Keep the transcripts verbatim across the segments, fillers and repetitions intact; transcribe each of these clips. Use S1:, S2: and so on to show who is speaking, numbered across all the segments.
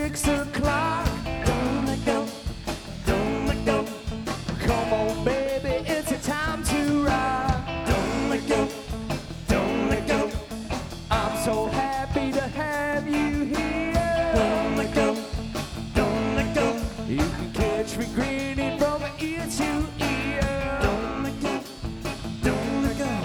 S1: six o'clock. Don't let go, don't let go. Come on, baby, it's a time to rock. Don't let go, don't let go. I'm so happy to have you here. Don't let go, don't let go. You can catch me grinning from ear to ear. Don't let go, don't let go.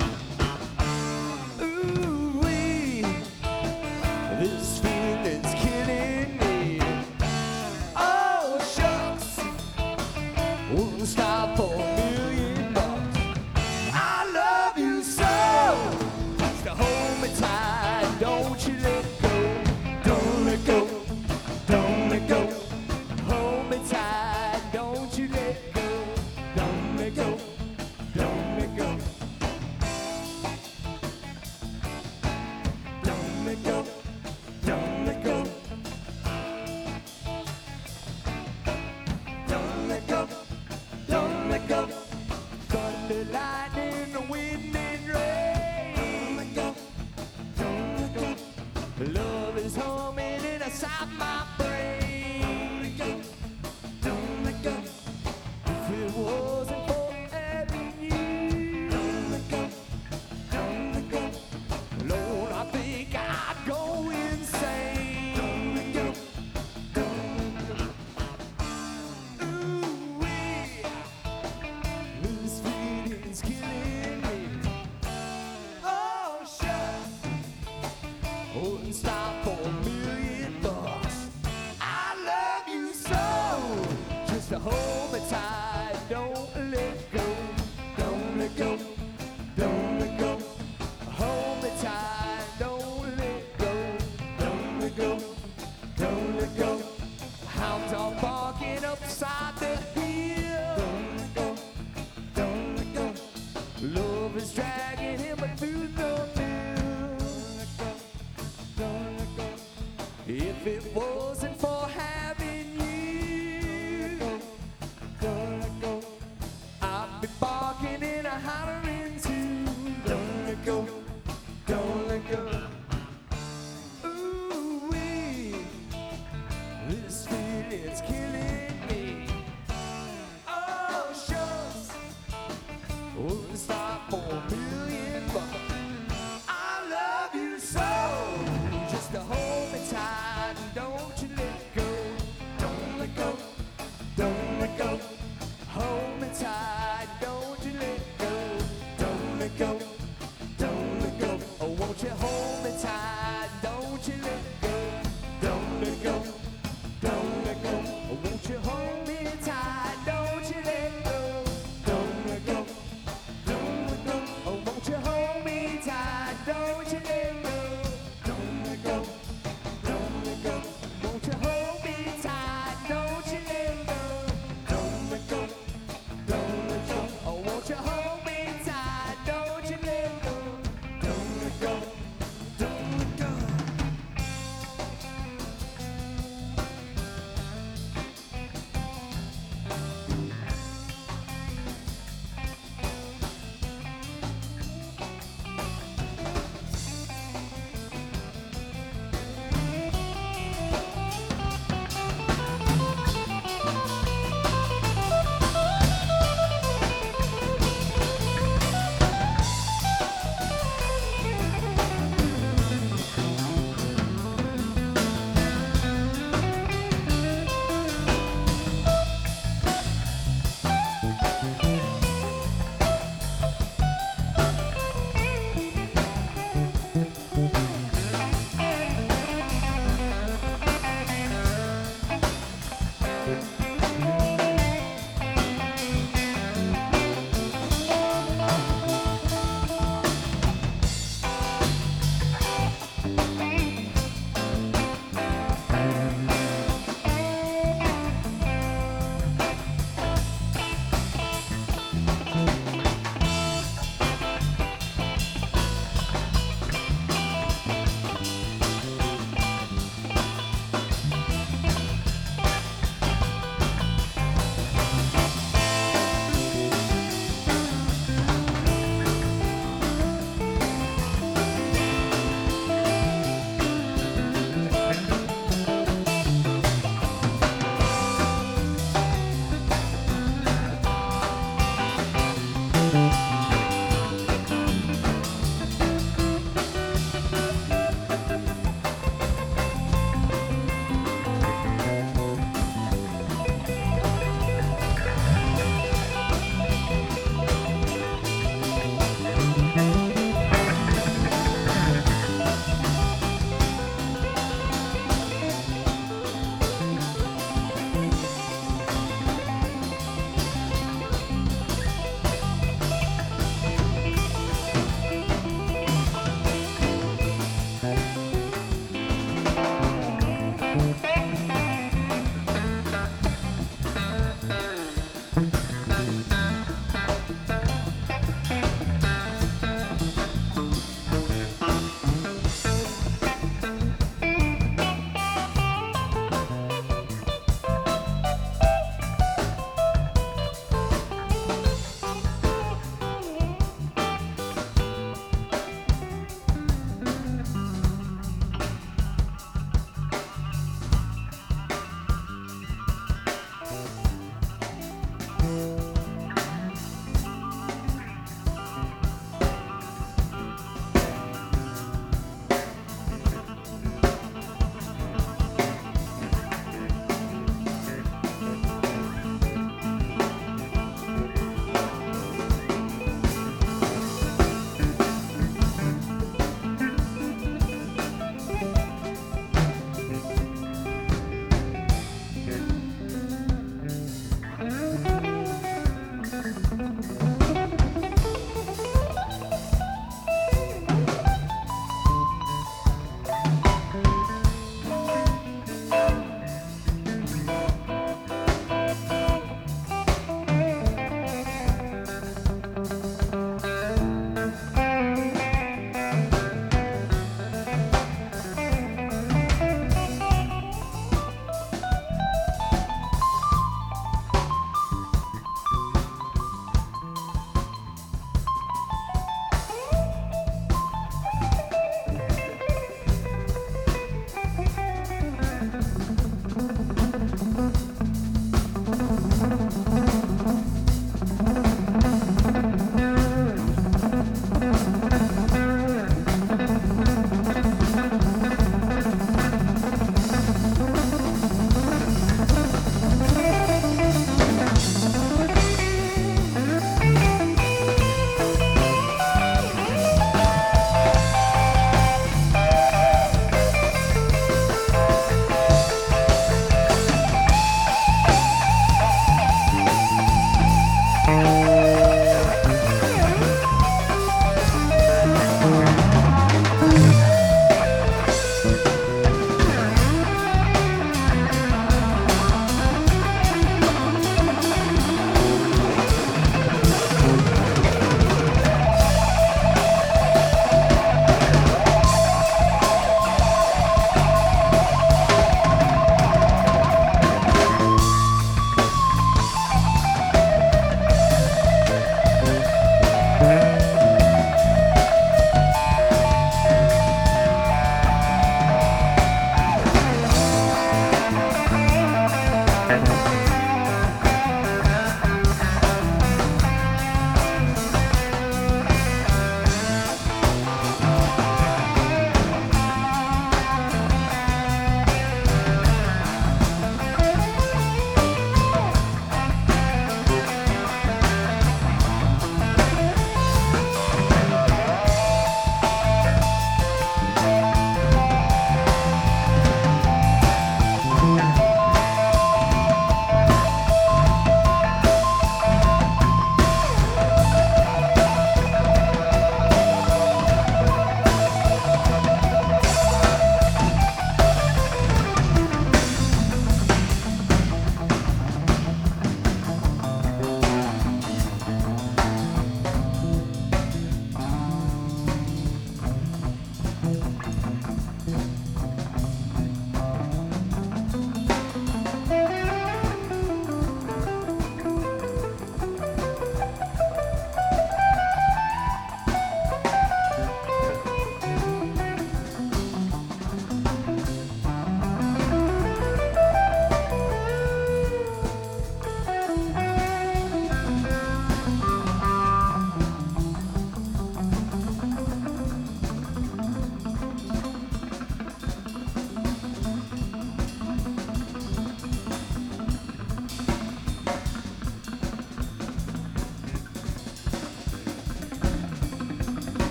S1: Ooh-wee, this feeling's killing me. Oh, shucks, wouldn't stop for a million bucks. I love you so, just to hold me tight, don't you let go. Don't let go, don't let go. Hold me tight, don't you let go. Don't let go, don't let go. Don't let go, don't let go. Don't let go, don't let go. Thunder, lightning, the wind and rain. Don't let go, don't let go. Love is humming inside my brain. Don't let go, don't let go. If it wasn't for having you. Don't let go, don't let go. Lord, I think I'd go insane. Don't let go, don't let go. Ooh-wee, this feeling's killing me. Oh, shucks, wouldn't stop for a million bucks. I love you so, just to hold me tight, don't let go. Don't let go, don't let go. Hold me tight, don't let go. Don't let go, don't let go. Hounds are barking upside the hill. Don't let go, don't let go. Love is dragging him through the mill. Don't let go, if it wasn't for having you. Don't let go, I'd be barking and a hollering too. Don't let go, don't let go. Ooh-wee, this feeling's killing me. Oh, shucks, wouldn't stop for a million bucks. I love you so, just to hold me tight, don't you let go. Don't let go, don't let go. Hold me tight, don't you let go. Don't let go, don't let go. Oh, won't you hold me tight, don't you let go. Don't let go, don't let go. Oh, won't you hold me tight, don't you let go. Don't let go, don't let go. Oh, won't you hold me tight, don't you let go. Don't let go, don't let go. Won't you hold me tight, don't you let go. Don't let go, don't let go.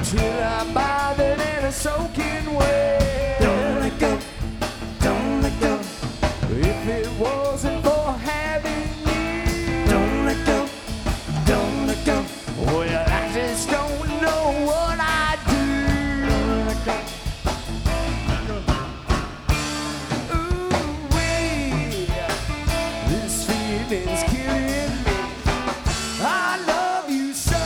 S1: till I'm bothered and soaking wet.
S2: Don't let go, don't let go,
S1: If it wasn't for having you,
S2: don't let go, don't let go,
S1: well, I just don't know what I'd do.
S2: don't let go.
S1: Ooh, wee, this feeling's killing me. I love you so.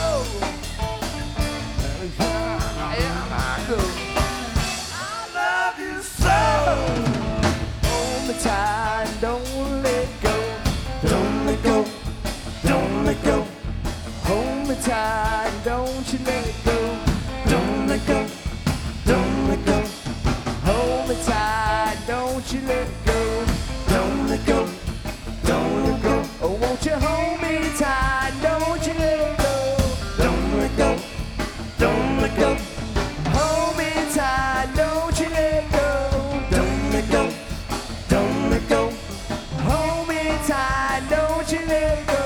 S1: Yeah, I go. I love you so. Hold me tight, don't let go.
S2: Don't let go, don't let go,
S1: Hold me tight, don't you let go.
S2: don't let go, don't let go,
S1: Hold me tight, don't you let go.
S2: don't let go, don't let go,
S1: Oh, won't you hold me tight, don't you let go.
S2: don't let go, don't let go,
S1: Hold me tight, don't you let go.
S2: don't let go, don't let go,
S1: Hold me tight, don't you let go.